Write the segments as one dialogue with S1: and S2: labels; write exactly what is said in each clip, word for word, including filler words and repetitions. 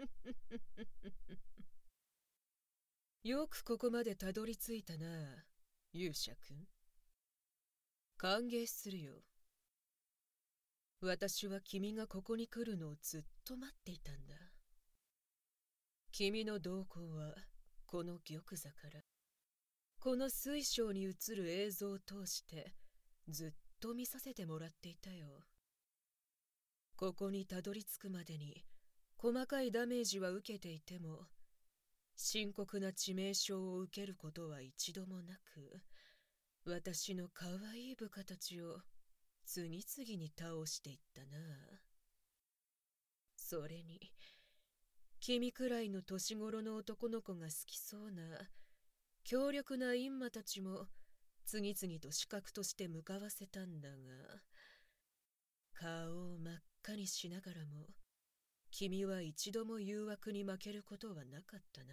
S1: よくここまでたどり着いたな、勇者くん。歓迎するよ。私は君がここに来るのをずっと待っていたんだ。君の動向はこの玉座からこの水晶に映る映像を通してずっと見させてもらっていたよ。ここにたどり着くまでに細かいダメージは受けていても深刻な致命傷を受けることは一度もなく、私の可愛い部下たちを次々に倒していったな。それに君くらいの年頃の男の子が好きそうな強力な閻魔たちも次々と刺客として向かわせたんだが、顔を真っ赤にしながらも君は一度も誘惑に負けることはなかったな。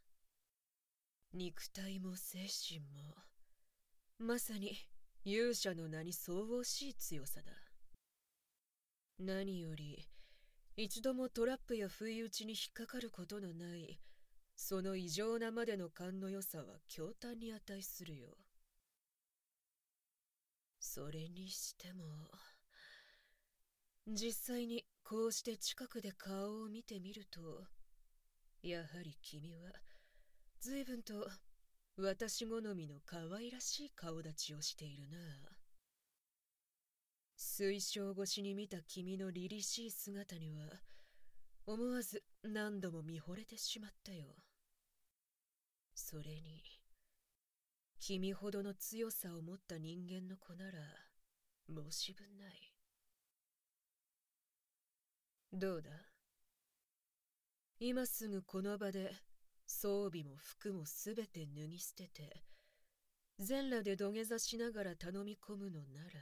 S1: 肉体も精神もまさに勇者の名に相応しい強さだ。何より一度もトラップや不意打ちに引っかかることのないその異常なまでの勘の良さは驚嘆に値するよ。それにしても実際にこうして近くで顔を見てみると、やはり君は随分と私好みの可愛らしい顔立ちをしているな。水晶越しに見た君の凛々しい姿には思わず何度も見惚れてしまったよ。それに君ほどの強さを持った人間の子なら申し分ない。どうだ、今すぐこの場で装備も服もすべて脱ぎ捨てて全裸で土下座しながら頼み込むのな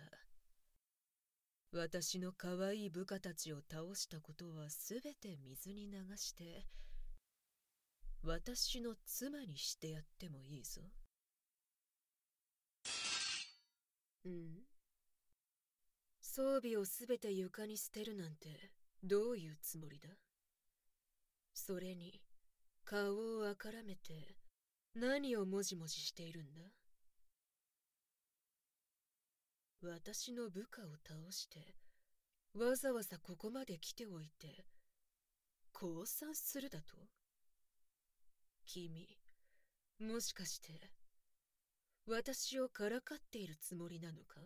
S1: ら、私の可愛い部下たちを倒したことはすべて水に流して私の妻にしてやってもいいぞ。うん、装備をすべて床に捨てるなんてどういうつもりだ。それに顔をあからめて何をもじもじしているんだ。私の部下を倒してわざわざここまで来ておいて降参するだと。君もしかして私をからかっているつもりなのか。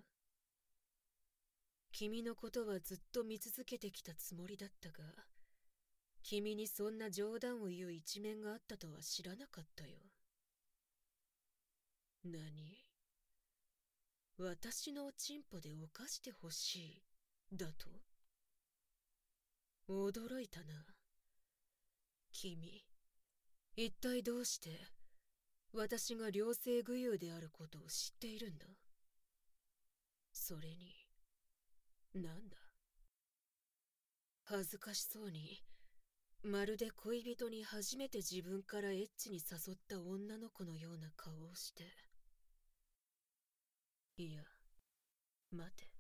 S1: 君のことはずっと見続けてきたつもりだったが、君にそんな冗談を言う一面があったとは知らなかったよ。何、私のおちんぽで犯してほしいだと。驚いたな。君一体どうして私が両性具有であることを知っているんだ。それになんだ、恥ずかしそうにまるで恋人に初めて自分からエッチに誘った女の子のような顔をして。いや待て。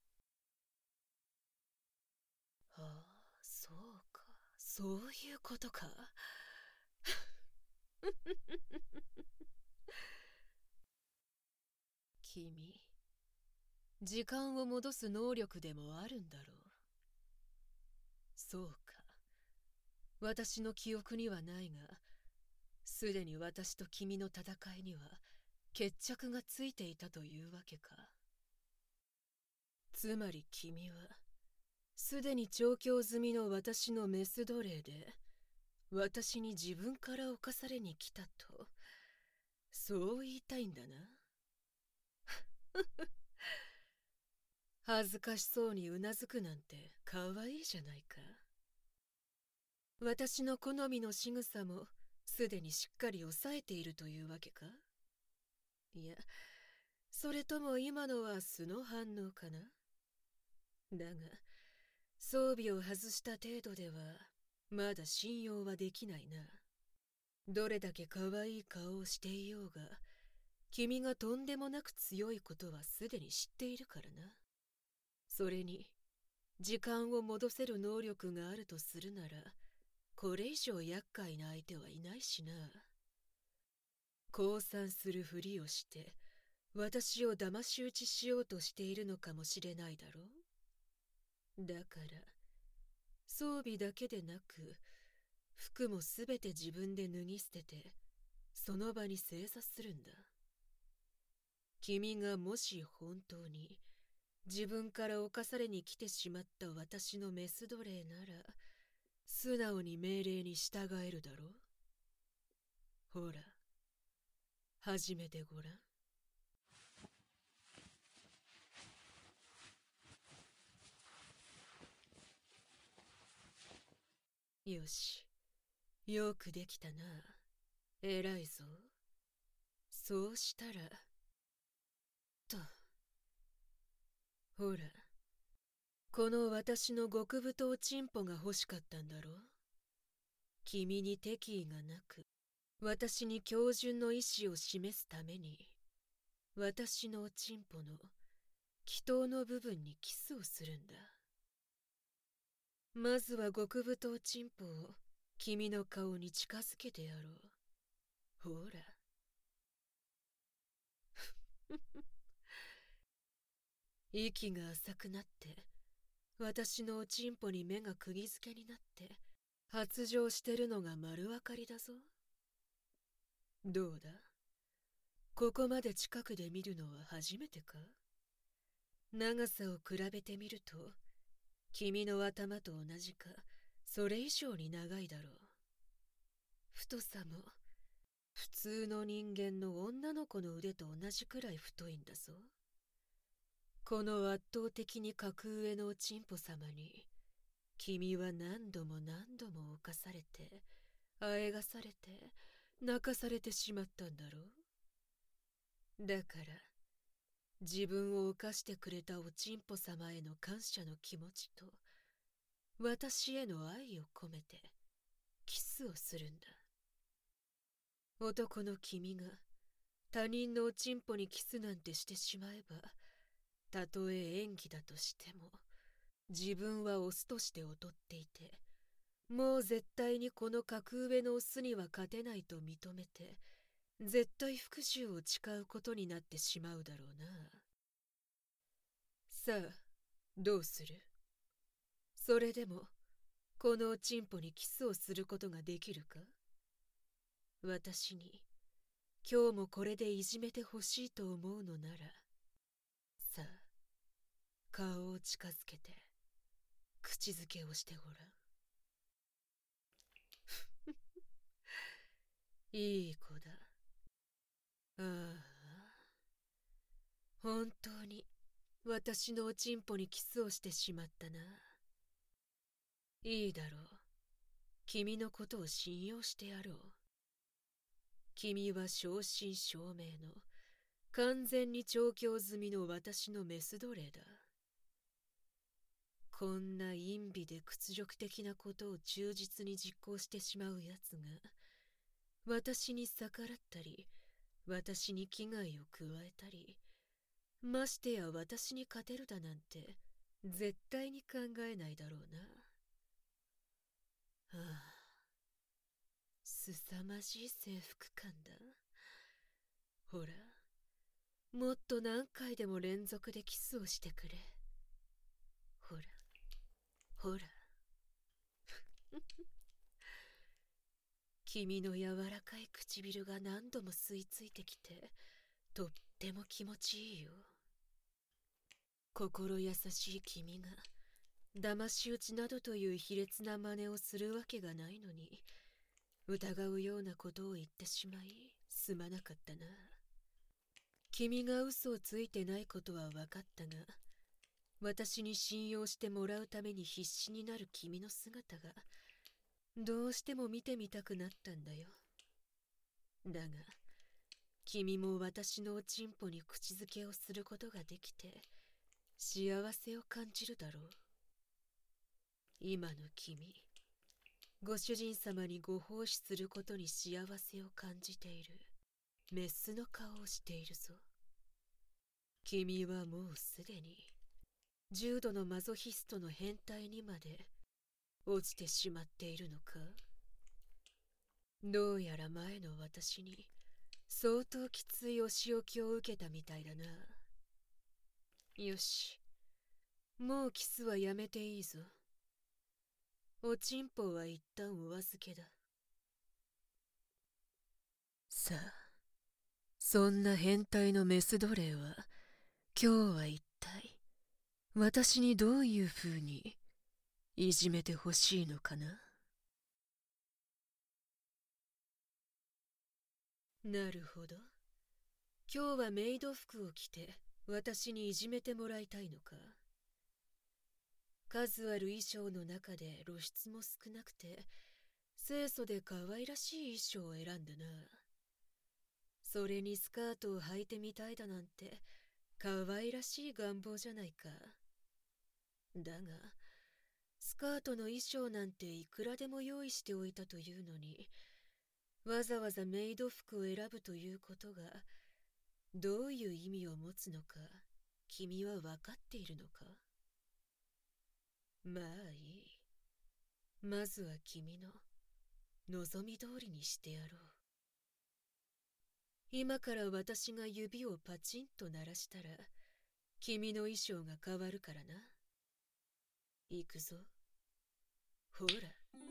S1: ああ、そうか、そういうことか。君時間を戻す能力でもあるんだろう。そうか、私の記憶にはないが、すでに私と君の戦いには決着がついていたというわけか。つまり君はすでに調教済みの私のメス奴隷で私に自分から侵されに来たと、そう言いたいんだな。恥ずかしそうにうなずくなんてかわいいじゃないか。私の好みの仕草もすでにしっかり抑えているというわけか。いや、それとも今のは素の反応かな。だが装備を外した程度ではまだ信用はできないな。どれだけ可愛い顔をしていようが、君がとんでもなく強いことはすでに知っているからな。それに時間を戻せる能力があるとするなら、 これ以上厄介な相手はいないしな。降参するふりをして私を騙し討ちしようとしているのかもしれないだろう。だから装備だけでなく服もすべて自分で脱ぎ捨ててその場に正座するんだ。君がもし本当に自分から侵されに来てしまった私のメス奴隷なら素直に命令に従えるだろう。ほら、始めてごらん。よし、よくできたな。偉いぞ。そうしたらと、ほら、この私の極太チンポが欲しかったんだろう。君に敵意がなく私に標準の意志を示すために私のチンポの気筒の部分にキスをするんだ。まずは極太チンポを君の顔に近づけてやろう。ほら息が浅くなって私のおちんぽに目が釘付けになって発情してるのが丸分かりだぞ。どうだ、ここまで近くで見るのは初めてか？長さを比べてみると君の頭と同じかそれ以上に長いだろう。太さも普通の人間の女の子の腕と同じくらい太いんだぞ。この圧倒的に格上のおちんぽ様に君は何度も何度も犯されてあえがされて泣かされてしまったんだろう。だから自分を犯してくれたおちんぽ様への感謝の気持ちと私への愛を込めてキスをするんだ。男の君が他人のおちんぽにキスなんてしてしまえばたとえ演技だとしても自分はオスとして劣っていてもう絶対にこの格上のオスには勝てないと認めて絶対復讐を誓うことになってしまうだろうな。さあどうする？それでもこのおちんぽにキスをすることができるか？私に今日もこれでいじめてほしいと思うのならさあ顔を近づけて口づけをしてごらん。いい子だ。ああ、本当に私のおちんぽにキスをしてしまったな。いいだろう。君のことを信用してやろう。君は正真正銘の完全に調教済みの私のメス奴隷だ。こんな陰微で屈辱的なことを忠実に実行してしまうやつが私に逆らったり私に危害を加えたりましてや私に勝てるだなんて絶対に考えないだろうな。はあ、すさまじい征服感だ。ほらもっと何回でも連続でキスをしてくれ。ほらほら君の柔らかい唇が何度も吸い付いてきてとっても気持ちいいよ。心優しい君が騙し討ちなどという卑劣な真似をするわけがないのに疑うようなことを言ってしまいすまなかったな。君が嘘をついてないことは分かったが私に信用してもらうために必死になる君の姿がどうしても見てみたくなったんだよ。だが君も私のおちんぽに口づけをすることができて幸せを感じるだろう。今の君ご主人様にご奉仕することに幸せを感じているメスの顔をしているぞ。君はもうすでに重度のマゾヒストの変態にまで落ちてしまっているのか？ どうやら前の私に相当きついお仕置きを受けたみたいだな。よし、もうキスはやめていいぞ。おちんぽは一旦お預けだ。さあ、そんな変態のメス奴隷は今日は一体私にどういう風にいじめてほしいのかな。なるほど。今日はメイド服を着て私にいじめてもらいたいのか。数ある衣装の中で露出も少なくて清楚で可愛らしい衣装を選んだな。それにスカートを履いてみたいだなんて可愛らしい願望じゃないか。だがスカートの衣装なんていくらでも用意しておいたというのに、わざわざメイド服を選ぶということがどういう意味を持つのか君は分かっているのか。まあいい。まずは君の望み通りにしてやろう。今から私が指をパチンと鳴らしたら君の衣装が変わるからな。行くぞ。ほら。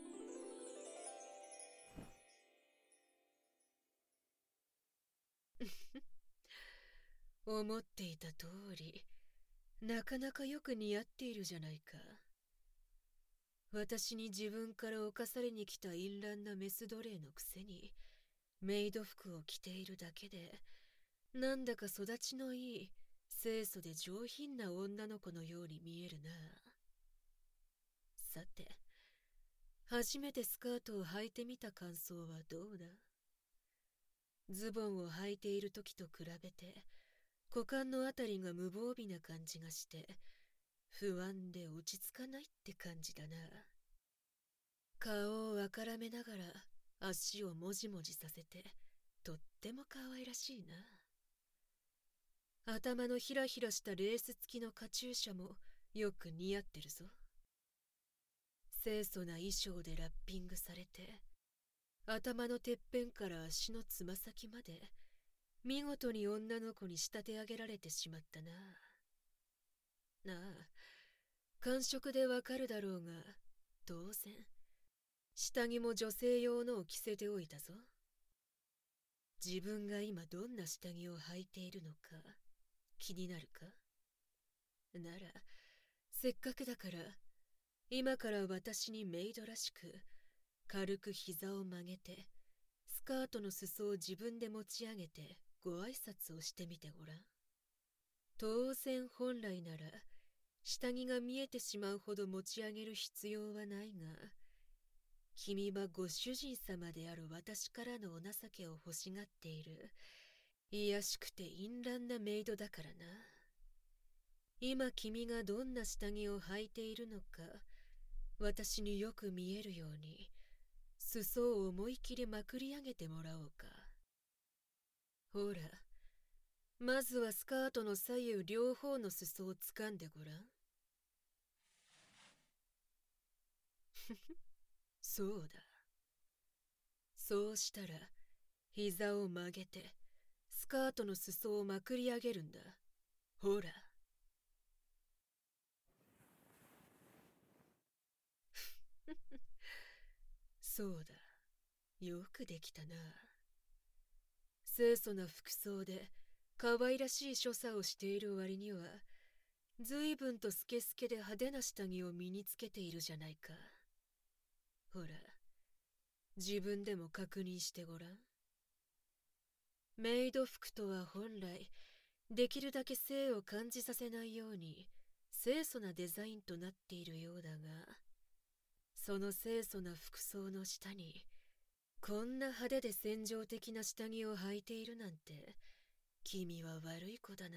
S1: 思っていた通り、なかなかよく似合っているじゃないか。私に自分から侵されに来た淫乱なメス奴隷のくせに、メイド服を着ているだけで、なんだか育ちのいい、清楚で上品な女の子のように見えるな。さて、初めてスカートを履いてみた感想はどうだ？ズボンを履いている時と比べて、股間のあたりが無防備な感じがして、不安で落ち着かないって感じだな。顔をあからめながら足をもじもじさせて、とっても可愛らしいな。頭のひらひらしたレース付きのカチューシャもよく似合ってるぞ。清楚な衣装でラッピングされて、頭のてっぺんから足のつま先まで見事に女の子に仕立て上げられてしまったな。なあ、感触でわかるだろうが、当然下着も女性用のを着せておいたぞ。自分が今どんな下着を履いているのか気になるか？ならせっかくだから今から私にメイドらしく軽く膝を曲げてスカートの裾を自分で持ち上げてご挨拶をしてみてごらん。当然本来なら下着が見えてしまうほど持ち上げる必要はないが、君はご主人様である私からのお情けを欲しがっている卑しくて淫乱なメイドだからな。今君がどんな下着を履いているのか私によく見えるように裾を思い切りまくり上げてもらおうか。ほら、まずはスカートの左右両方の裾を掴んでごらん。そうだ。そうしたら膝を曲げてスカートの裾をまくり上げるんだ。ほら。そうだ。よくできたな。清楚な服装で可愛らしい所作をしている割には随分とスケスケで派手な下着を身につけているじゃないか。ほら、自分でも確認してごらん。メイド服とは本来できるだけ性を感じさせないように清楚なデザインとなっているようだが、その清楚な服装の下にこんな派手で戦場的な下着を履いているなんて君は悪い子だな。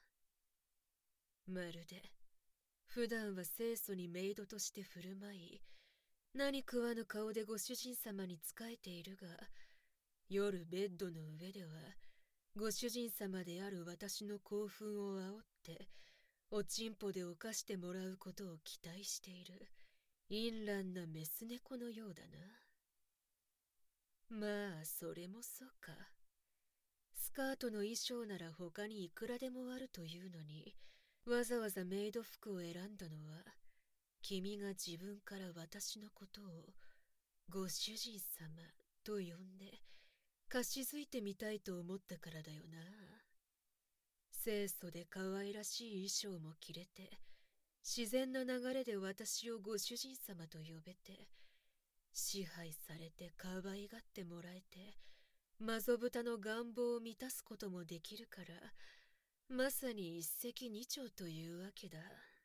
S1: まるで普段は清楚にメイドとして振る舞い何食わぬ顔でご主人様に仕えているが、夜ベッドの上ではご主人様である私の興奮を煽っておちんぽで犯してもらうことを期待している淫乱なメス猫のようだな。 まあ、それもそうか。スカートの衣装なら他にいくらでもあるというのに、わざわざメイド服を選んだのは、君が自分から私のことをご主人様と呼んで、かしづいてみたいと思ったからだよな。清楚で可愛らしい衣装も着れて、自然な流れで私をご主人様と呼べて、支配されて可愛がってもらえて、マゾブタの願望を満たすこともできるから、まさに一石二鳥というわけだ。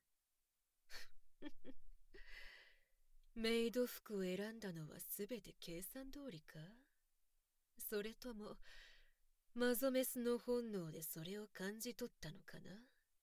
S1: メイド服を選んだのはすべて計算通りか？それとも、マゾメスの本能でそれを感じ取ったのかな？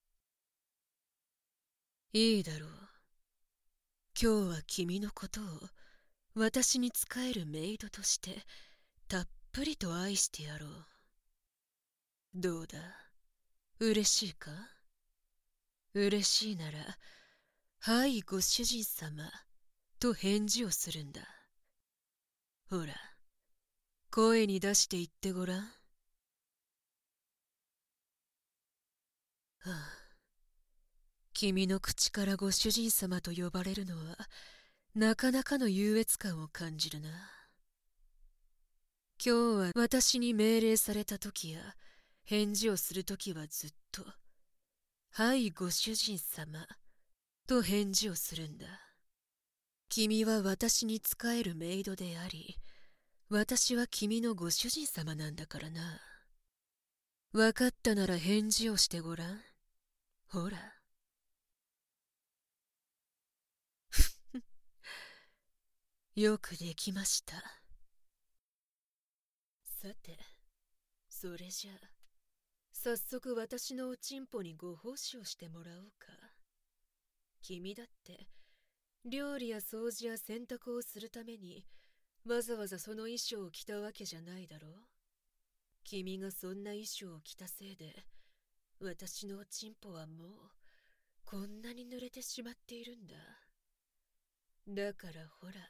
S1: いいだろう。今日は君のことを私に仕えるメイドとしてたっぷりと愛してやろう。どうだ？嬉しいか？嬉しいなら、はい、ご主人様、と返事をするんだ。ほら、声に出して言ってごらん。はあ、君の口からご主人様と呼ばれるのは、なかなかの優越感を感じるな。今日は私に命令された時や、返事をする時はずっと、はい、ご主人様、と返事をするんだ。君は私に仕えるメイドであり、私は君のご主人様なんだからな。わかったなら返事をしてごらん。ほら。よくできました。さて、それじゃあ、早速私のおちんぽにご奉仕をしてもらおうか。君だって、料理や掃除や洗濯をするために、わざわざその衣装を着たわけじゃないだろう。君がそんな衣装を着たせいで、私のおちんぽはもう、こんなに濡れてしまっているんだ。だからほら、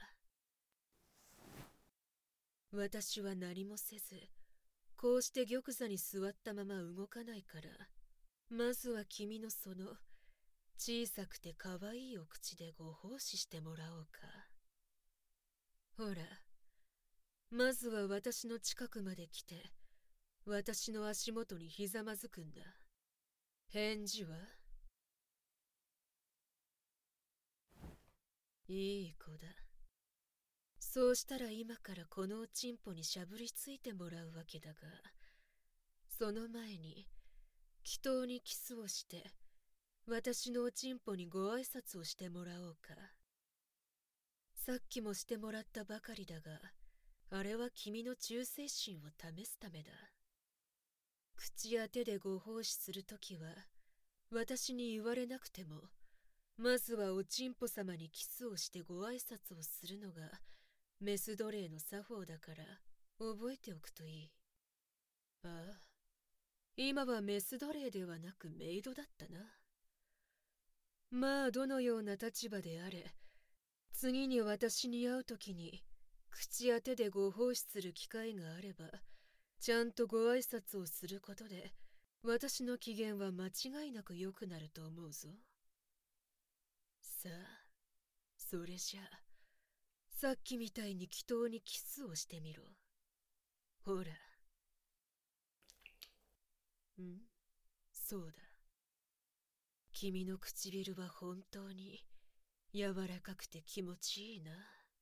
S1: 私は何もせず、こうして玉座に座ったまま動かないから、まずは君のその小さくて可愛いお口でご奉仕してもらおうか。ほら、まずは私の近くまで来て、私の足元にひざまずくんだ。返事は？いい子だ。そうしたら今からこのおちんぽにしゃぶりついてもらうわけだが、その前に祈祷にキスをして私のおちんぽにご挨拶をしてもらおうか。さっきもしてもらったばかりだが、あれは君の忠誠心を試すためだ。口や手でご奉仕するときは私に言われなくても、まずはおちんぽ様にキスをしてご挨拶をするのがメス奴隷の作法だから覚えておくといい。ああ、今はメス奴隷ではなくメイドだったな。まあどのような立場であれ、次に私に会うときに口や手でご奉仕する機会があれば、ちゃんとご挨拶をすることで私の機嫌は間違いなく良くなると思うぞ。さあ、それじゃあさっきみたいに祈祷にキスをしてみろ。ほら。ん？そうだ。君の唇は本当に柔らかくて気持ちいいな。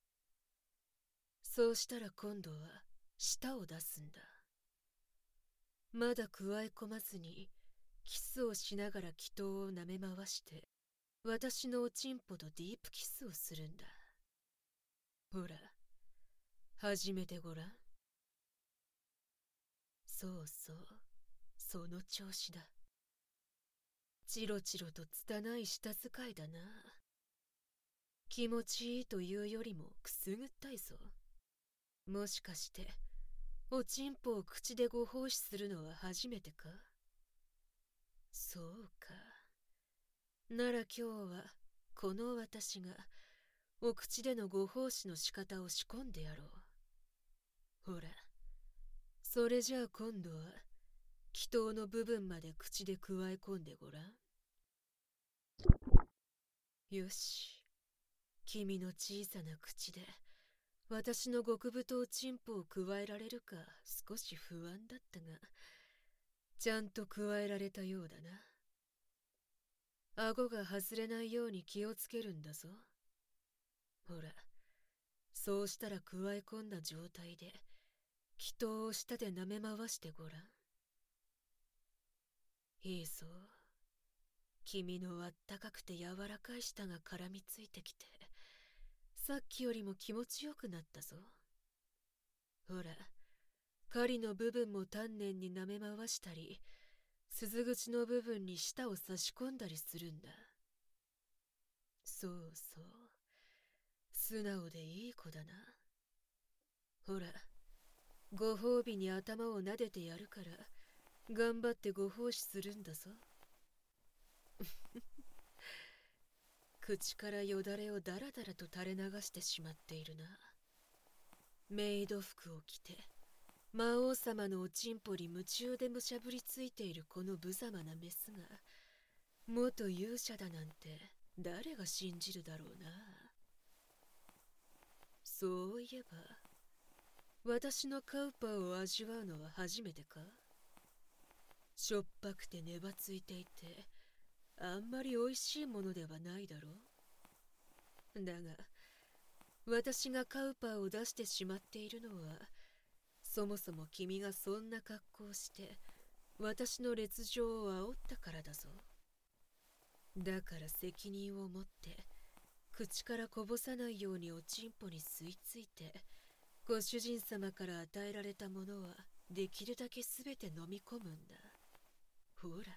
S1: そうしたら今度は舌を出すんだ。まだ加え込まずにキスをしながら祈祷を舐め回して私のおちんぽとディープキスをするんだ。ほら、始めてごらん。そうそう、その調子だ。チロチロと拙い舌使いだな。気持ちいいというよりもくすぐったいぞ。もしかしておちんぽを口でご奉仕するのは初めてか？そうか。なら今日はこの私がお口でのご奉仕の仕方を仕込んでやろう。 ほら、それじゃあ今度は気筒の部分まで口でくわえ込んでごらん。よし、君の小さな口で私の極太チンポをくわえられるか少し不安だったが、ちゃんとくわえられたようだな。顎が外れないように気をつけるんだぞ。ほら、そうしたらくわえ込んだ状態で気筒を舌で舐め回してごらん。いいぞ。君のあったかくて柔らかい舌が絡みついてきて、さっきよりも気持ちよくなったぞ。ほら、狩りの部分も丹念に舐め回したり、鈴口の部分に舌を差し込んだりするんだ。そうそう。素直でいい子だな。ほら、ご褒美に頭を撫でてやるから、頑張ってご奉仕するんだぞ。口からよだれをだらだらと垂れ流してしまっているな。メイド服を着て、魔王様のおちんぽに夢中でむしゃぶりついているこの無様なメスが、元勇者だなんて誰が信じるだろうな。そういえば、私のカウパーを味わうのは初めてか？しょっぱくてねばついていて、あんまりおいしいものではないだろう。だが、私がカウパーを出してしまっているのは、そもそも君がそんな格好をして私の烈情を煽ったからだぞ。だから責任を持って口からこぼさないようにおちんぽに吸い付いて、ご主人様から与えられたものはできるだけすべて飲み込むんだ。ほら。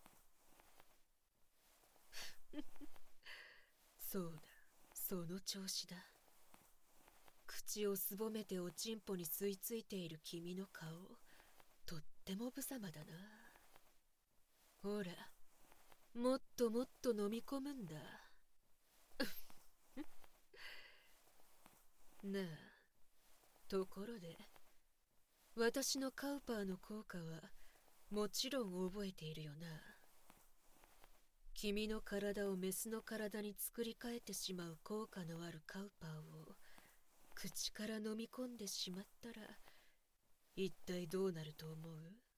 S1: そうだ、その調子だ。口をすぼめておちんぽに吸い付いている君の顔、とっても無様だな。ほら、もっともっと飲み込むんだ。なあ、ところで、私のカウパーの効果はもちろん覚えているよな。君の体をメスの体に作り変えてしまう効果のあるカウパーを口から飲み込んでしまったら、一体どうなると思う？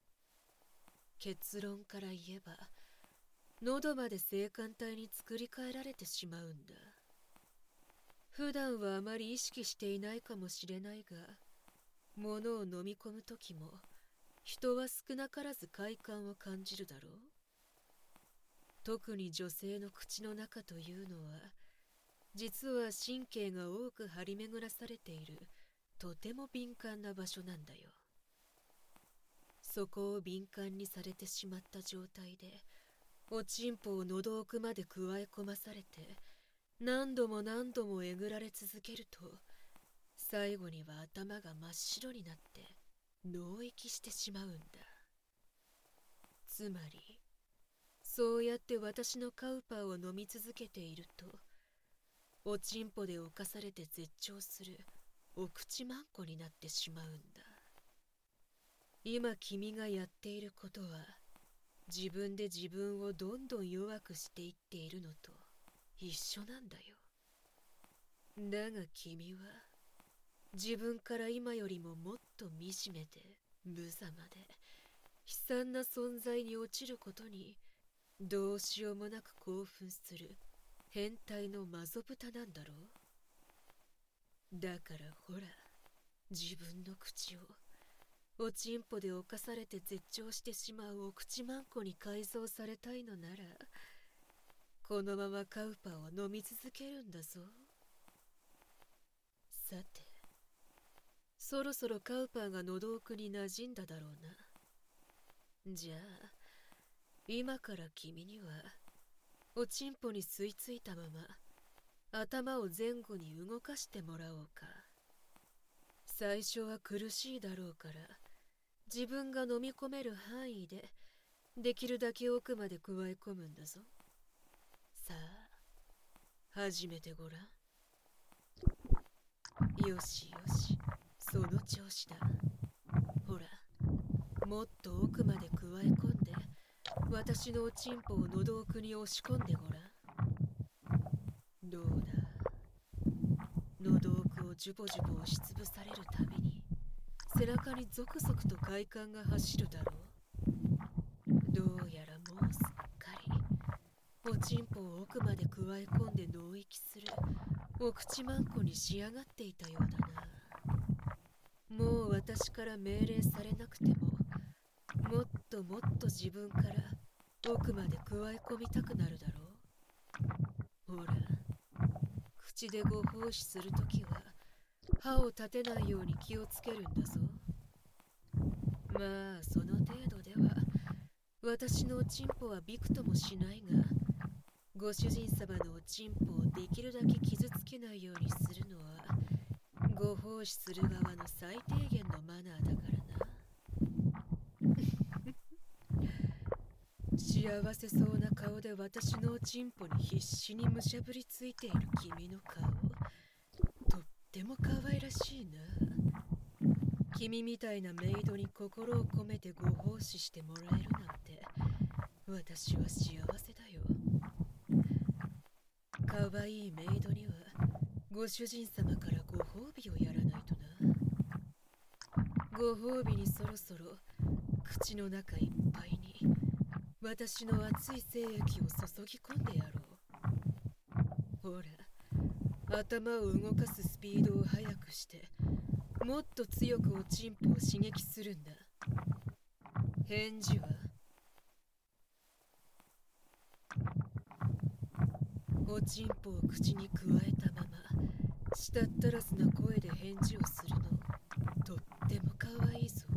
S1: 結論から言えば、喉まで性感帯に作り変えられてしまうんだ。普段はあまり意識していないかもしれないが、物を飲み込むときも人は少なからず快感を感じるだろう。特に女性の口の中というのは、実は神経が多く張り巡らされているとても敏感な場所なんだよ。そこを敏感にされてしまった状態で、おちんぽを喉奥までくわえ込まされて、何度も何度もえぐられ続けると、最後には頭が真っ白になって脳息してしまうんだ。つまり、そうやって私のカウパーを飲み続けていると、おちんぽで侵されて絶頂するお口まんこになってしまうんだ。今君がやっていることは、自分で自分をどんどん弱くしていっているのと一緒なんだよ。だが君は、自分から今よりももっと惨めで無様で悲惨な存在に落ちることにどうしようもなく興奮する変態のマゾ豚なんだろう。だからほら、自分の口をおちんぽで侵されて絶頂してしまうお口まんこに改造されたいのなら、このままカウパーを飲み続けるんだぞ。さて、そろそろカウパーが喉奥に馴染んだだろうな。じゃあ、今から君にはおちんぽに吸い付いたまま頭を前後に動かしてもらおうか。最初は苦しいだろうから、自分が飲み込める範囲でできるだけ奥まで加え込むんだぞ。さあ、始めてごらん。よしよし、 その調子だ。ほら、もっと奥まで加え込んで、私のおちんぽを喉奥に押し込んでごらん。どうだ。喉奥をジュボジュボ押しつぶされるたびに、背中にゾクゾクと快感が走るだろう。どうやらもうすっかり、おちんぽを奥まで加え込んで脳域するお口まんこに仕上がっていたようだな。もう私から命令されなくても、もっともっと自分から奥まで加え込みたくなるだろう。ほら、口でご奉仕するときは歯を立てないように気をつけるんだぞ。まあその程度では私のおちんぽはびくともしないが、ご主人様のおちんぽをできるだけ傷つけないようにするのはご奉仕する側の最低限のマナーだからな。幸せそうな顔で私のおちんぽに必死にむしゃぶりついている君の顔、とっても可愛らしいな。君みたいなメイドに心を込めてご奉仕してもらえるなんて、私は幸せだよ。可愛いメイドにはご主人様からご褒美をやらないとな。ご褒美にそろそろ口の中いっぱいに私の熱い精液を注ぎ込んでやろう。ほら、頭を動かすスピードを速くしてもっと強くおちんぽを刺激するんだ。返事は？おちんぽを口にくわえたまましたったらずな声で返事をするの、とってもかわいいぞ。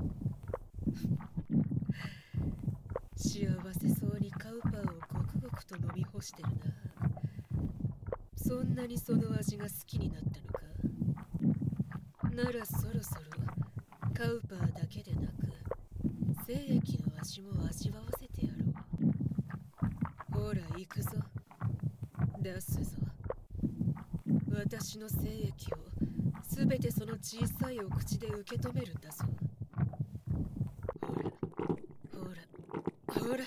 S1: 幸せそうにカウパーをごくごくと飲み干してるな。そんなにその味が好きになったのか。ならそろそろカウパーだけでなく精液の味も味わわせてやろう。ほら行くぞ、出すぞ。私の精液をすべてその小さいお口で受け止めるんだぞ。ほらほらほら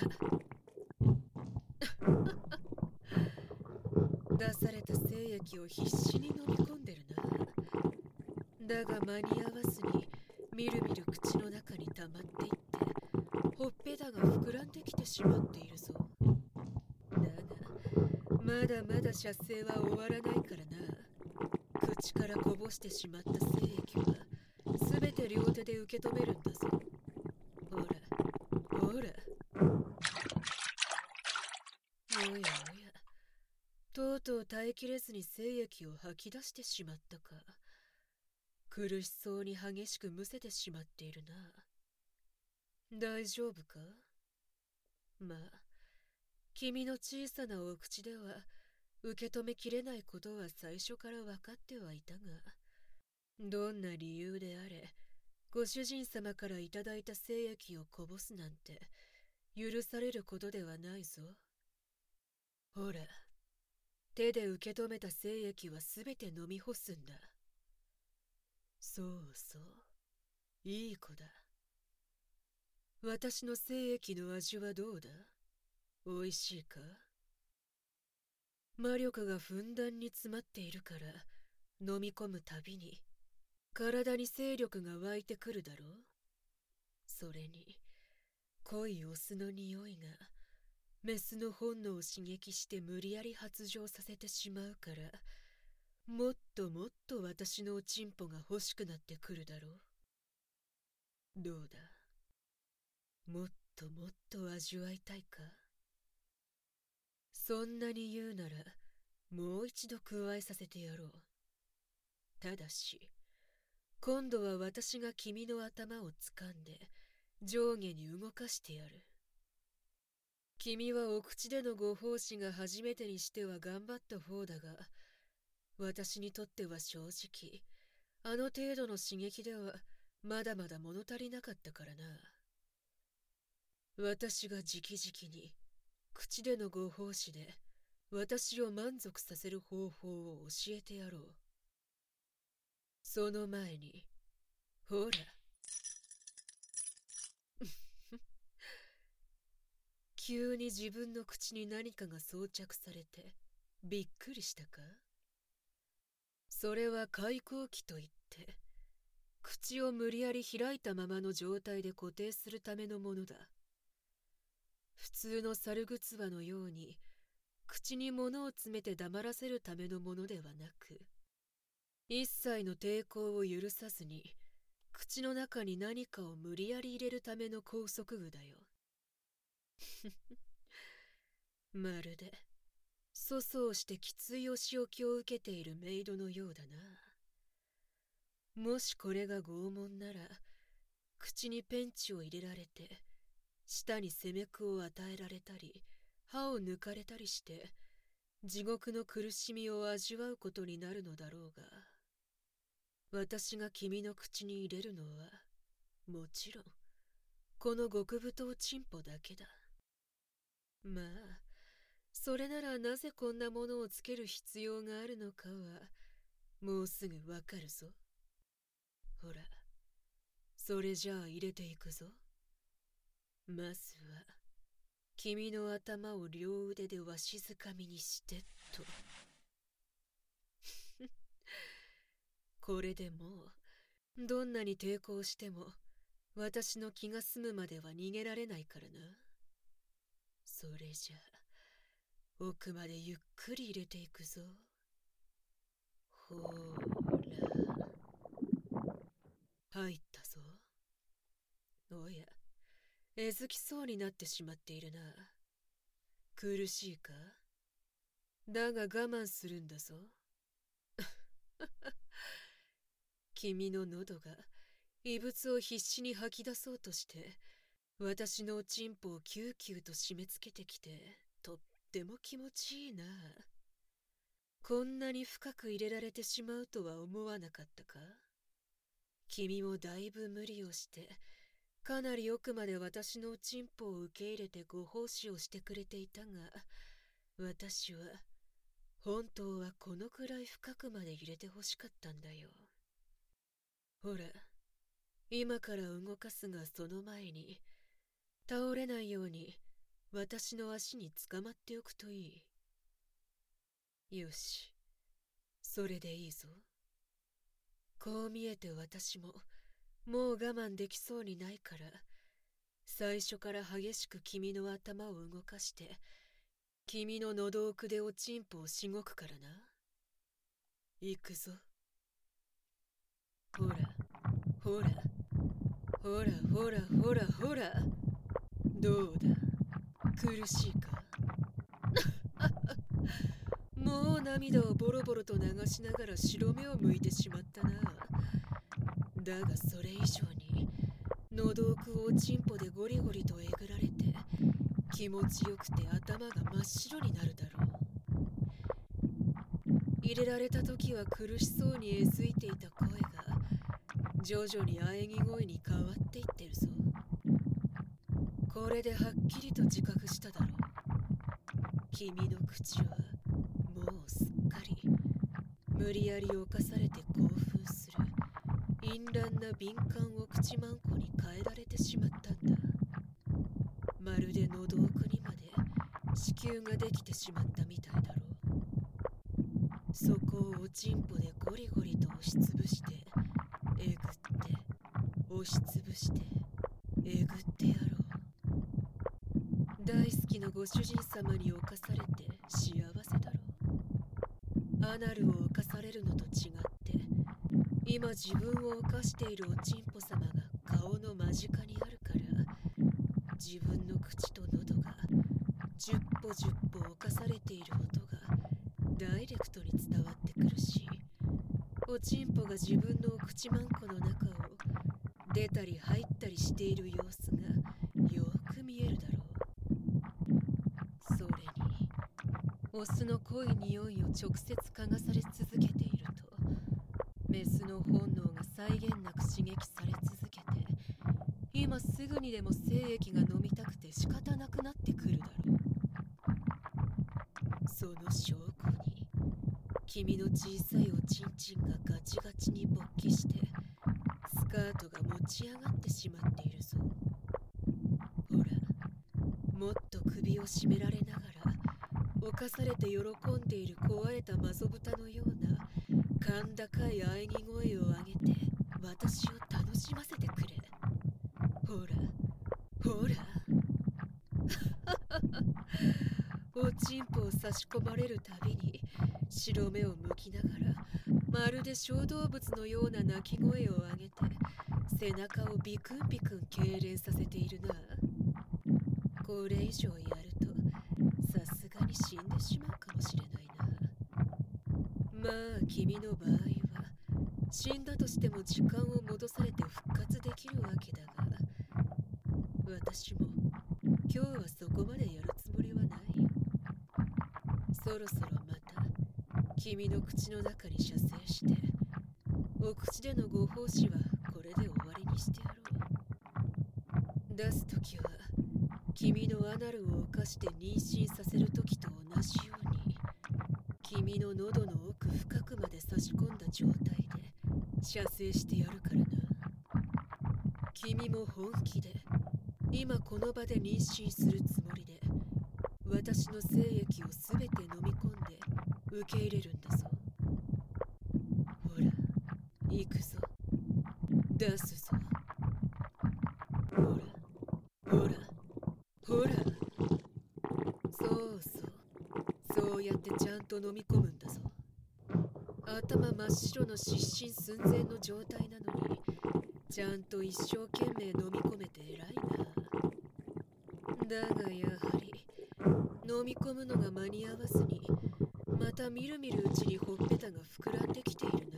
S1: 出された精液を必死に飲み込んでるな。だが間に合わずにみるみる口の中に溜まっていって、ほっぺたが膨らんできてしまっているぞ。だがまだまだ射精は終わらないからな。口からこぼしてしまった精液はすべて両手で受け止めるんだぞ。ほらほら。おやおや、とうとう耐えきれずに精液を吐き出してしまったか。苦しそうに激しくむせてしまっているな。大丈夫か？まあ、君の小さなお口では受け止めきれないことは最初から分かってはいたが、どんな理由であれ、ご主人様からいただいた精液をこぼすなんて許されることではないぞ。ほら、手で受け止めた精液はすべて飲み干すんだ。そうそう、いい子だ。私の精液の味はどうだ？おいしいか？魔力がふんだんに詰まっているから、飲み込むたびに体に精力が湧いてくるだろう。それに濃いオスの匂いがメスの本能を刺激して無理やり発情させてしまうから、もっともっと私のおちんぽが欲しくなってくるだろう。どうだ、もっともっと味わいたいか？そんなに言うならもう一度加えさせてやろう。ただし今度は私が君の頭を掴んで上下に動かしてやる。君はお口でのご奉仕が初めてにしては頑張った方だが、私にとっては正直あの程度の刺激ではまだまだ物足りなかったからな。私が直々に口でのご奉仕で私を満足させる方法を教えてやろう。その前にほら。急に自分の口に何かが装着されてびっくりしたか？それは開口器といって、口を無理やり開いたままの状態で固定するためのものだ。普通の猿ぐつわのように口に物を詰めて黙らせるためのものではなく、一切の抵抗を許さずに口の中に何かを無理やり入れるための拘束具だよ。まるで粗相してきついお仕置きを受けているメイドのようだな。もしこれが拷問なら、口にペンチを入れられて舌に責め苦を与えられたり歯を抜かれたりして地獄の苦しみを味わうことになるのだろうが、私が君の口に入れるのはもちろんこの極太チンポだけだ。まあそれならなぜこんなものをつける必要があるのかはもうすぐわかるぞ。ほら、それじゃあ入れていくぞ。まずは君の頭を両腕でわしづかみにしてと。これでもうどんなに抵抗しても私の気が済むまでは逃げられないからな。それじゃ奥までゆっくり入れていくぞ。ほーら、入ったぞ。おや、えずきそうになってしまっているな。苦しいか？だが我慢するんだぞ。君の喉が異物を必死に吐き出そうとして私のおちんぽをキューキューと締め付けてきてとっても気持ちいいな。こんなに深く入れられてしまうとは思わなかったか？君もだいぶ無理をしてかなり奥まで私のおちんぽを受け入れてご奉仕をしてくれていたが、私は本当はこのくらい深くまで入れてほしかったんだよ。ほら、今から動かすがその前に倒れないように私の足につかまっておくといい。よし、それでいいぞ。こう見えて私ももう我慢できそうにないから、最初から激しく君の頭を動かして君の喉奥でおちんぽをしごくからな。行くぞ。ほらほらほらほらほらほら。どうだ、苦しいか？もう涙をボロボロと流しながら白目を向いてしまったな。だがそれ以上に喉奥をおちんぽでゴリゴリとえぐられて気持ちよくて頭が真っ白になるだろう。入れられた時は苦しそうにえずいていた声が徐々に喘ぎ声に変わっていってるぞ。これではっきりと自覚しただろう。君の口はもうすっかり無理やり侵されて興奮する淫乱な敏感お口まんこに変えられてしまったんだ。まるで喉奥にまで子宮ができてしまったみたいだろう。そこをおちんぽでゴリゴリと押しつぶしてえぐって押しつぶしてえぐってやろう。大好きなご主人様に侵されて幸せだろう。アナルを侵されるのと違って今自分を犯しているおちんぽ様が顔の間近にあるから、自分の口と喉がじゅっぽじゅっぽ侵されている音がダイレクトに伝わってくるし、おちんぽが自分のお口まんこの中を出たり入ったりしている様子がよく見えるだろう。それにオスの濃い匂いを直接嗅がされ続けているとメスの本能が際限なく刺激され続けて今すぐにでも精液が飲みたくて仕方なくなってくるだろう。その証拠に君の小さいおちんちんがガチガチに勃起してスカートが持ち上がってしまっているぞ。ほら、もっと首を絞められながら犯されて喜んでいる壊れたマゾブタのような甲高い喘ぎ声を上げて私を楽しませてくれ。ほらほらおちんぽを差し込まれるたびに白目を向きながらまるで小動物のような鳴き声を上げて背中をビクンビクン痙攣させているな。これ以上やるとさすがに死んでしまうかもしれないな。まあ君の場合は死んだとしても時間を戻されて復活できるわけだが、私も今日はそこまでやるつもりはない。そろそろまた君の口の中に射精して、お口でのご奉仕はこれで終わりにしてやろう。出すときは君のアナルを犯して妊娠させるときと同じように、君の喉の奥深くまで差し込んだ状態で射精してやるからな。君も本気で今この場で妊娠するつもりで私の精液をすべて飲み込んで受け入れるんだぞ。ほら行くぞ、出すぞ。ほらほらほら、そうそう、そうやってちゃんと飲み込むんだぞ。頭真っ白の失神寸前の状態なのにちゃんと一生懸命飲み込めて偉いな。だがやはり飲み込むのが間に合わずにまたみるみるうちにほっぺたが膨らんできているな。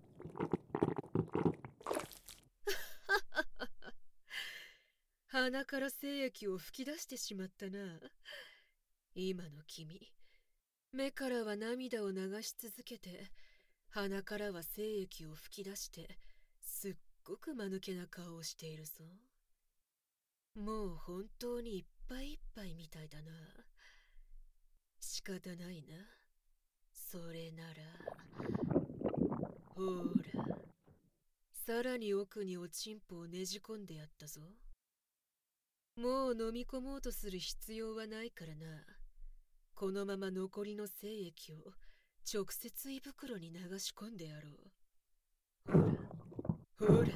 S1: 鼻から精液を吹き出してしまったな。今の君、目からは涙を流し続けて鼻からは精液を吹き出してすっごく間抜けな顔をしているぞ。もう本当にいっぱいいっぱいみたいだな。仕方ないな。それならほら、さらに奥におちんぽをねじ込んでやったぞ。もう飲み込もうとする必要はないからな。このまま残りの精液を直接胃袋に流し込んでやろう。ほらほら。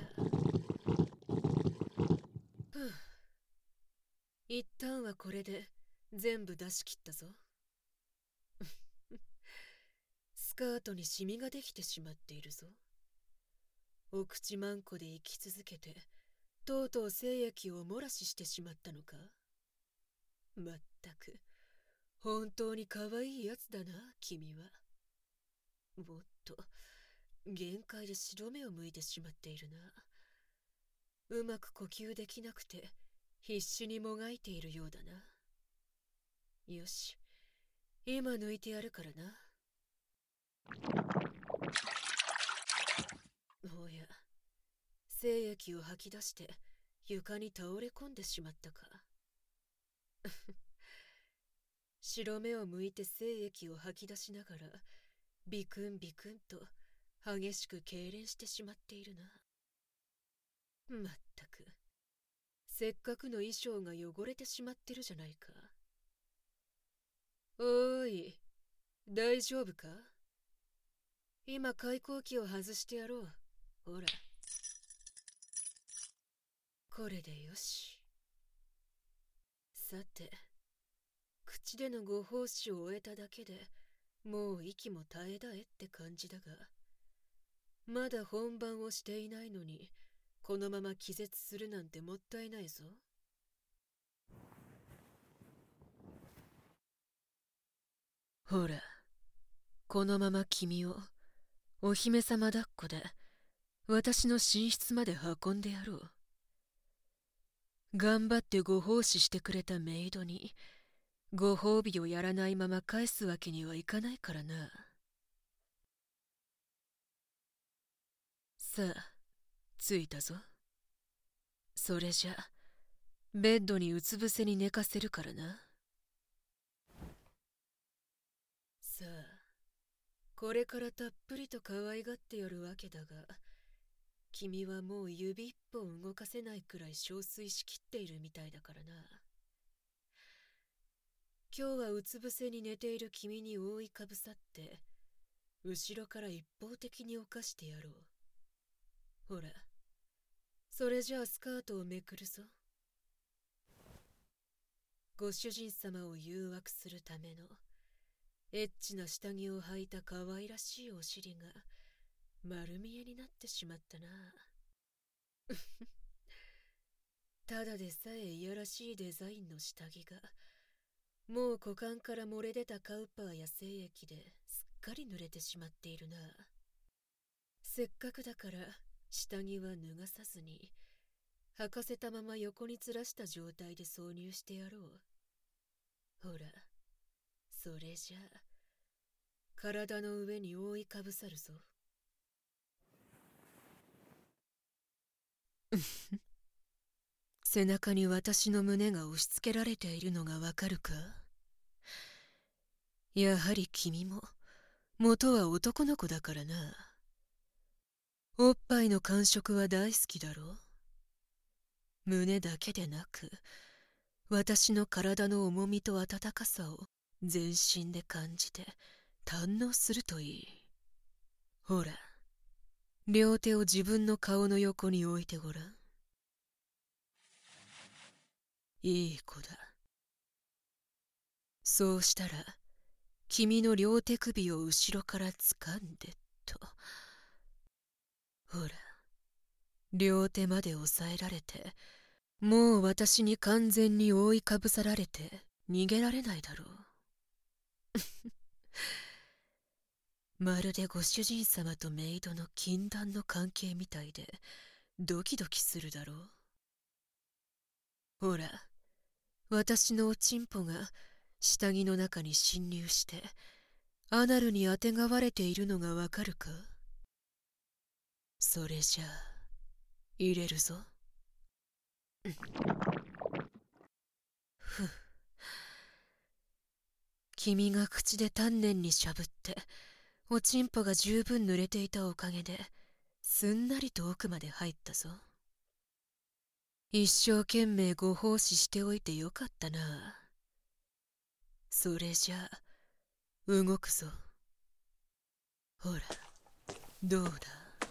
S1: ふぅ、一旦はこれで全部出し切ったぞ。スカートにシミができてしまっているぞ。お口まんこで生き続けてとうとう精液を漏らししてしまったのか。まったく本当に可愛いやつだな、君は。もっと限界で白目を向いてしまっているな。うまく呼吸できなくて必死にもがいているようだな。よし、今抜いてやるからな。おや、精液を吐き出して床に倒れ込んでしまったか。白目を向いて精液を吐き出しながらビクンビクンと激しく痙攣してしまっているな。まったく、せっかくの衣装が汚れてしまってるじゃないか。おーい、大丈夫か？今開口器を外してやろう。ほら、これでよし。さて、口でのご奉仕を終えただけでもう息も絶え絶えって感じだが、まだ本番をしていないのにこのまま気絶するなんてもったいないぞ。ほら、このまま君をお姫様抱っこで私の寝室まで運んでやろう。頑張ってご奉仕してくれたメイドにご褒美をやらないまま返すわけにはいかないからな。さあ、着いたぞ。それじゃベッドにうつ伏せに寝かせるからな。さあ、これからたっぷりと可愛がってやるわけだが、 君はもう指一本動かせないくらい憔悴しきっているみたいだからな。今日はうつ伏せに寝ている君に覆いかぶさって後ろから一方的に犯してやろう。ほら、それじゃあスカートをめくるぞ。ご主人様を誘惑するためのエッチな下着を履いた可愛らしいお尻が丸見えになってしまったな。ただでさえいやらしいデザインの下着がもう股間から漏れ出たカウパーや精液ですっかり濡れてしまっているな。せっかくだから下着は脱がさずに履かせたまま横につらした状態で挿入してやろう。ほら、それじゃあ体の上に覆いかぶさるぞ。背中に私の胸が押し付けられているのがわかるか？やはり君も元は男の子だからな。おっぱいの感触は大好きだろう。胸だけでなく私の体の重みと温かさを全身で感じて堪能するといい。ほら、両手を自分の顔の横に置いてごらん。いい子だ。そうしたら君の両手首を後ろから掴んでと。ほら、両手まで押さえられてもう私に完全に覆いかぶさられて逃げられないだろう。まるでご主人様とメイドの禁断の関係みたいでドキドキするだろう。ほら、私のおちんぽが下着の中に侵入してアナルにあてがわれているのがわかるか？それじゃあ入れるぞ。ふっ、君が口で丹念にしゃぶっておちんぽが十分濡れていたおかげですんなりと奥まで入ったぞ。一生懸命ご奉仕しておいてよかったな。それじゃあ動くぞ。ほら、どうだ。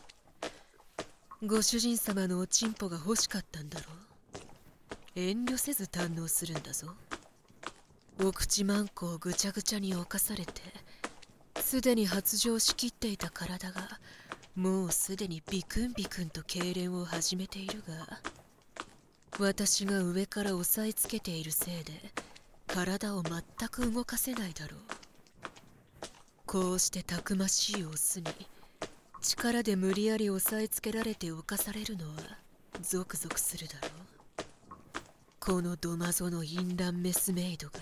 S1: ご主人様のおちんぽが欲しかったんだろう。遠慮せず堪能するんだぞ。お口まんこをぐちゃぐちゃに侵されてすでに発情しきっていた体がもうすでにビクンビクンと痙攣を始めているが、私が上から押さえつけているせいで体を全く動かせないだろう。こうしてたくましいオスに力で無理やり押さえつけられて侵されるのはゾクゾクするだろう。このドマゾの淫乱メスメイドが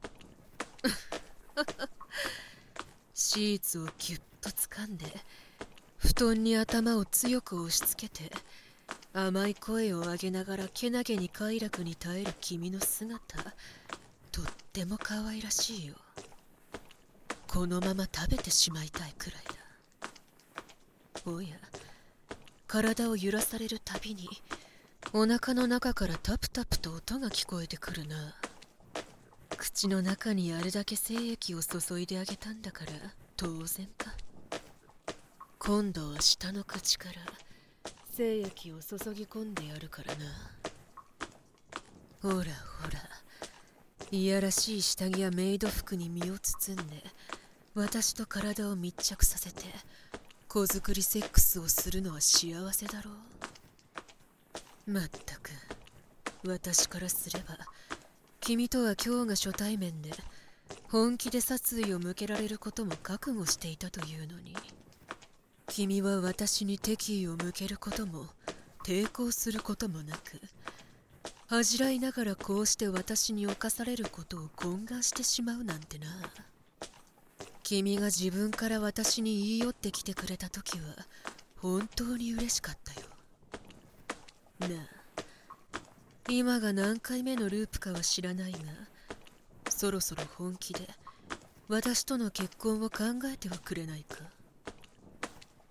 S1: シーツをギュッと掴んで布団に頭を強く押し付けて甘い声を上げながらけなげに快楽に耐える君の姿、とっても可愛らしいよ。このまま食べてしまいたいくらいだ。おや、体を揺らされるたびにお腹の中からタプタプと音が聞こえてくるな。口の中にあれだけ精液を注いであげたんだから当然か。今度は下の口から精液を注ぎ込んでやるからな。ほらほら、いやらしい下着やメイド服に身を包んで私と体を密着させて子作りセックスをするのは幸せだろう。まったく、私からすれば君とは今日が初対面で本気で殺意を向けられることも覚悟していたというのに、君は私に敵意を向けることも抵抗することもなく、恥じらいながらこうして私に侵されることを懇願してしまうなんてな。君が自分から私に言い寄ってきてくれた時は本当に嬉しかったよ。なあ、今が何回目のループかは知らないが、そろそろ本気で私との結婚を考えてはくれないか。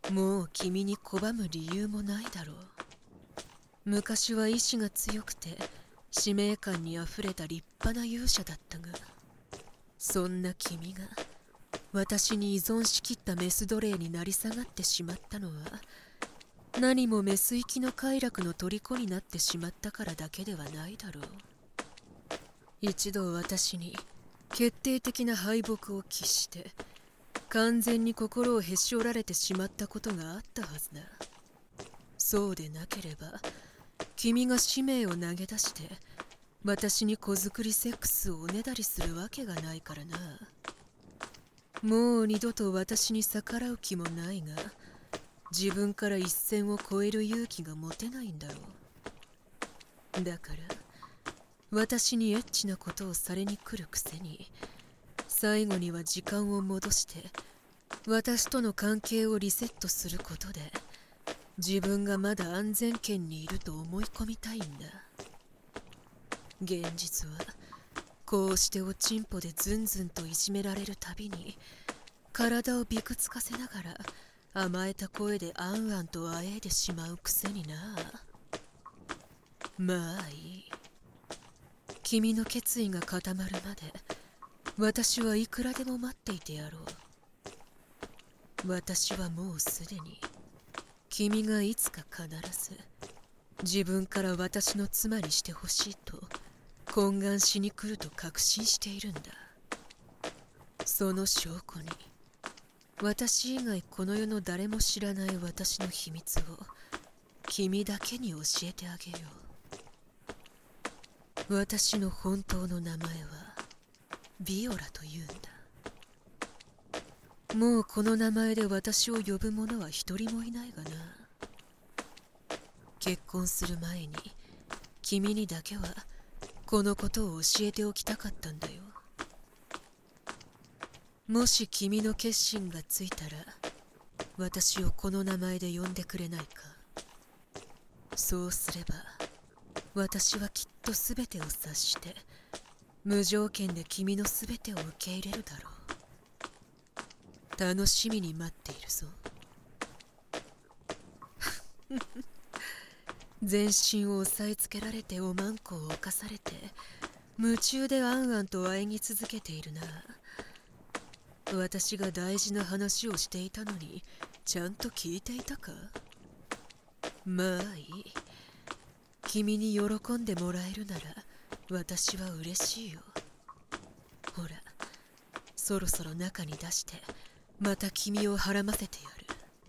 S1: もう君に拒む理由もないだろう。昔は意志が強くて使命感にあふれた立派な勇者だったが、そんな君が私に依存しきったメス奴隷になり下がってしまったのは、何もメス行きの快楽の虜になってしまったからだけではないだろう。一度私に決定的な敗北を喫して完全に心をへし折られてしまったことがあったはずだ。そうでなければ君が使命を投げ出して私に子作りセックスをおねだりするわけがないからな。もう二度と私に逆らう気もないが、自分から一線を越える勇気が持てないんだろう。だから私にエッチなことをされに来るくせに、最後には時間を戻して私との関係をリセットすることで自分がまだ安全圏にいると思い込みたいんだ。現実はこうしておちんぽでズンズンといじめられるたびに体をびくつかせながら甘えた声であんあんとあえいでしまうくせにな。まあいい。君の決意が固まるまで私はいくらでも待っていてやろう。私はもうすでに君がいつか必ず自分から私の妻にしてほしいと懇願しに来ると確信しているんだ。その証拠に私以外この世の誰も知らない私の秘密を君だけに教えてあげよう。私の本当の名前はビオラというんだ。もうこの名前で私を呼ぶ者は一人もいないがな。結婚する前に君にだけはこのことを教えておきたかったんだよ。もし君の決心がついたら私をこの名前で呼んでくれないか。そうすれば私はきっと全てを察して無条件で君の全てを受け入れるだろう。楽しみに待っているぞ。全身を押さえつけられておまんこを犯されて夢中であんあんとあえぎ続けているな。私が大事な話をしていたのにちゃんと聞いていたか。まあいい。君に喜んでもらえるなら私は嬉しいよ。ほら、そろそろ中に出してまた君をはらませてやる。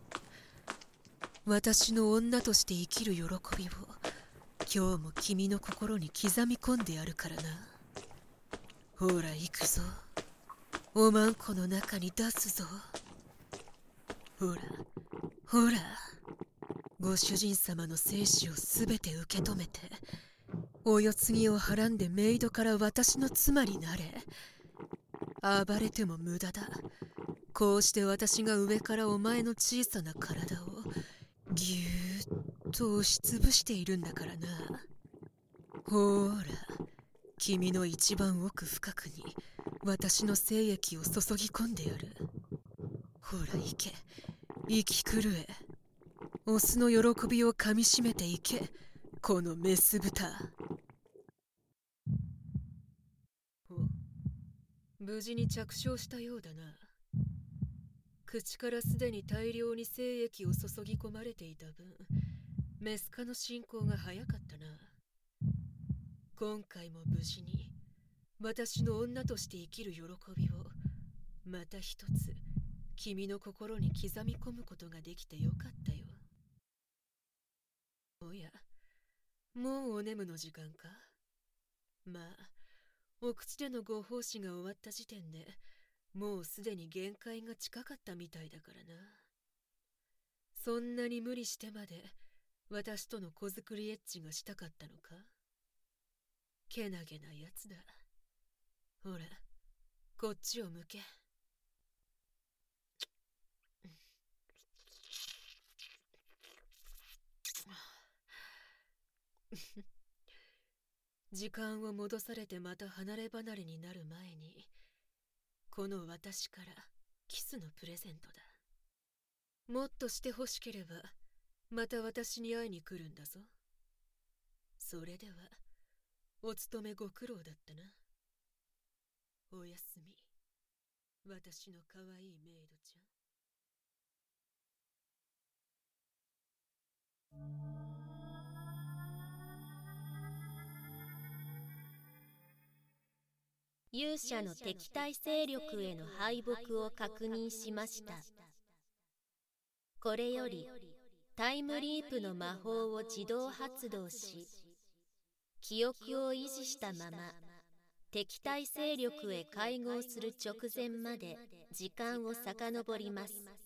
S1: 私の女として生きる喜びを今日も君の心に刻み込んでやるからな。ほら行くぞ。おまんこの中に出すぞ。ほらほら、ご主人様の精子をすべて受け止めてお世継ぎをはらんでメイドから私の妻になれ。暴れても無駄だ。こうして私が上からお前の小さな体をぎゅーっと押しつぶしているんだからな。ほーら、君の一番奥深くに私の精液を注ぎ込んでやる。ほら行け、生き狂え。オスの喜びをかみしめていけ、このメス豚。お、無事に着床したようだな。口からすでに大量に精液を注ぎ込まれていた分、メス化の進行が早かったな。今回も無事に私の女として生きる喜びをまた一つ君の心に刻み込むことができてよかったよ。おや、もうお眠の時間か。まあ、お口でのご奉仕が終わった時点でもうすでに限界が近かったみたいだからな。そんなに無理してまで私との子作りエッチがしたかったのか。けなげなやつだ。ほら、こっちを向け。時間を戻されてまた離れ離れになる前に、この私からキスのプレゼントだ。 もっとして欲しければ、また私に会いに来るんだぞ。それでは、お勤めご苦労だったな。おやすみ、私の可愛いメイドちゃん。
S2: 勇者の敵対勢力への敗北を確認しました。これよりタイムリープの魔法を自動発動し、記憶を維持したまま敵対勢力へ会合する直前まで時間を遡ります。